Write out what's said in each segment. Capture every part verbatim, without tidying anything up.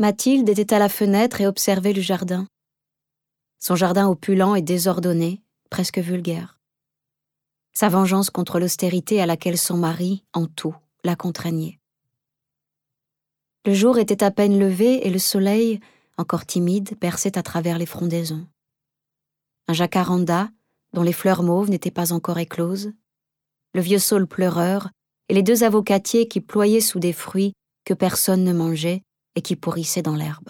Mathilde était à la fenêtre et observait le jardin. Son jardin opulent et désordonné, presque vulgaire. Sa vengeance contre l'austérité à laquelle son mari, en tout, la contraignait. Le jour était à peine levé et le soleil, encore timide, perçait à travers les frondaisons. Un jacaranda, dont les fleurs mauves n'étaient pas encore écloses, le vieux saule pleureur et les deux avocatiers qui ployaient sous des fruits que personne ne mangeait et qui pourrissaient dans l'herbe.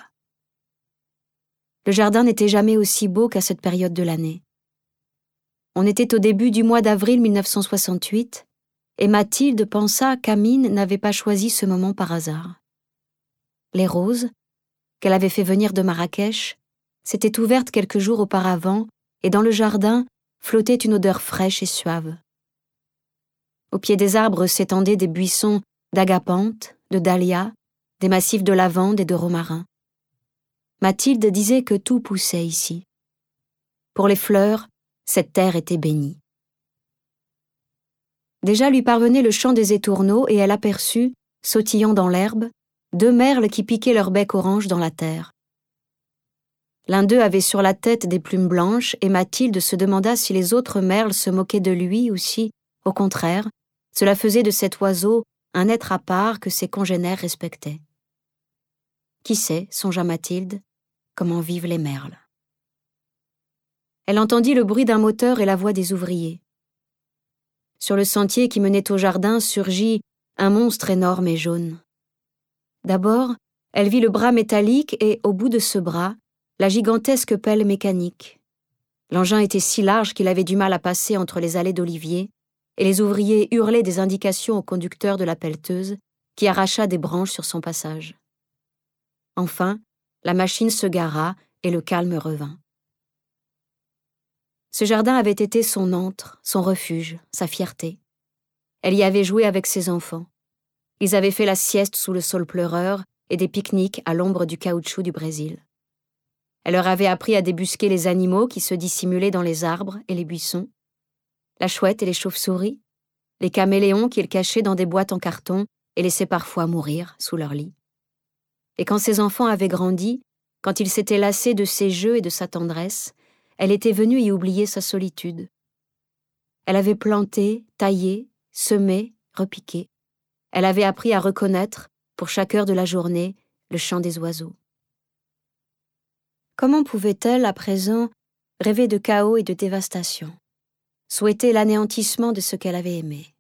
Le jardin n'était jamais aussi beau qu'à cette période de l'année. On était au début du mois d'avril mille neuf cent soixante-huit et Mathilde pensa qu'Amine n'avait pas choisi ce moment par hasard. Les roses, qu'elle avait fait venir de Marrakech, s'étaient ouvertes quelques jours auparavant et dans le jardin flottait une odeur fraîche et suave. Au pied des arbres s'étendaient des buissons d'agapanthes, de dahlias, des massifs de lavande et de romarin. Mathilde disait que tout poussait ici. Pour les fleurs, cette terre était bénie. Déjà lui parvenait le chant des étourneaux et elle aperçut, sautillant dans l'herbe, deux merles qui piquaient leur bec orange dans la terre. L'un d'eux avait sur la tête des plumes blanches et Mathilde se demanda si les autres merles se moquaient de lui ou si, au contraire, cela faisait de cet oiseau un être à part que ses congénères respectaient. Qui sait, songea Mathilde, comment vivent les merles. Elle entendit le bruit d'un moteur et la voix des ouvriers. Sur le sentier qui menait au jardin surgit un monstre énorme et jaune. D'abord, elle vit le bras métallique et, au bout de ce bras, la gigantesque pelle mécanique. L'engin était si large qu'il avait du mal à passer entre les allées d'oliviers, et les ouvriers hurlaient des indications au conducteur de la pelleteuse, qui arracha des branches sur son passage. Enfin, la machine se gara et le calme revint. Ce jardin avait été son antre, son refuge, sa fierté. Elle y avait joué avec ses enfants. Ils avaient fait la sieste sous le saule pleureur et des pique-niques à l'ombre du caoutchouc du Brésil. Elle leur avait appris à débusquer les animaux qui se dissimulaient dans les arbres et les buissons, la chouette et les chauves-souris, les caméléons qu'ils cachaient dans des boîtes en carton et laissaient parfois mourir sous leur lit. Et quand ses enfants avaient grandi, quand ils s'étaient lassés de ses jeux et de sa tendresse, elle était venue y oublier sa solitude. Elle avait planté, taillé, semé, repiqué. Elle avait appris à reconnaître, pour chaque heure de la journée, le chant des oiseaux. Comment pouvait-elle, à présent, rêver de chaos et de dévastation, souhaiter l'anéantissement de ce qu'elle avait aimé?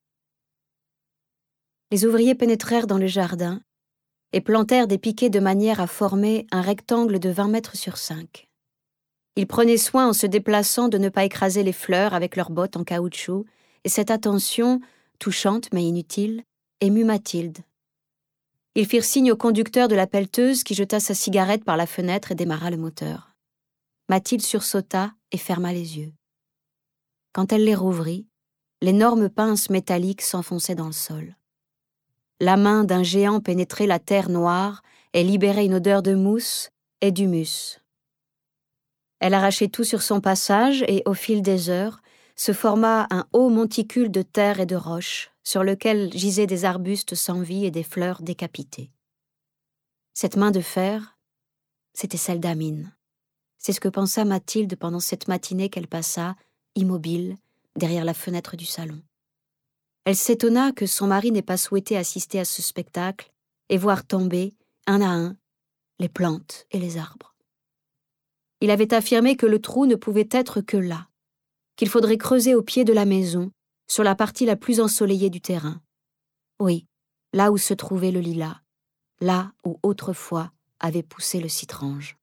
Les ouvriers pénétrèrent dans le jardin et plantèrent des piquets de manière à former un rectangle de vingt mètres sur cinq. Ils prenaient soin en se déplaçant de ne pas écraser les fleurs avec leurs bottes en caoutchouc, et cette attention, touchante mais inutile, émut Mathilde. Ils firent signe au conducteur de la pelleteuse qui jeta sa cigarette par la fenêtre et démarra le moteur. Mathilde sursauta et ferma les yeux. Quand elle les rouvrit, l'énorme pince métallique s'enfonçait dans le sol. La main d'un géant pénétrait la terre noire et libérait une odeur de mousse et d'humus. Elle arrachait tout sur son passage et, au fil des heures, se forma un haut monticule de terre et de roches, sur lequel gisaient des arbustes sans vie et des fleurs décapitées. Cette main de fer, c'était celle d'Amine. C'est ce que pensa Mathilde pendant cette matinée qu'elle passa, immobile, derrière la fenêtre du salon. Elle s'étonna que son mari n'ait pas souhaité assister à ce spectacle et voir tomber, un à un, les plantes et les arbres. Il avait affirmé que le trou ne pouvait être que là, qu'il faudrait creuser au pied de la maison, sur la partie la plus ensoleillée du terrain. Oui, là où se trouvait le lilas, là où autrefois avait poussé le citrange.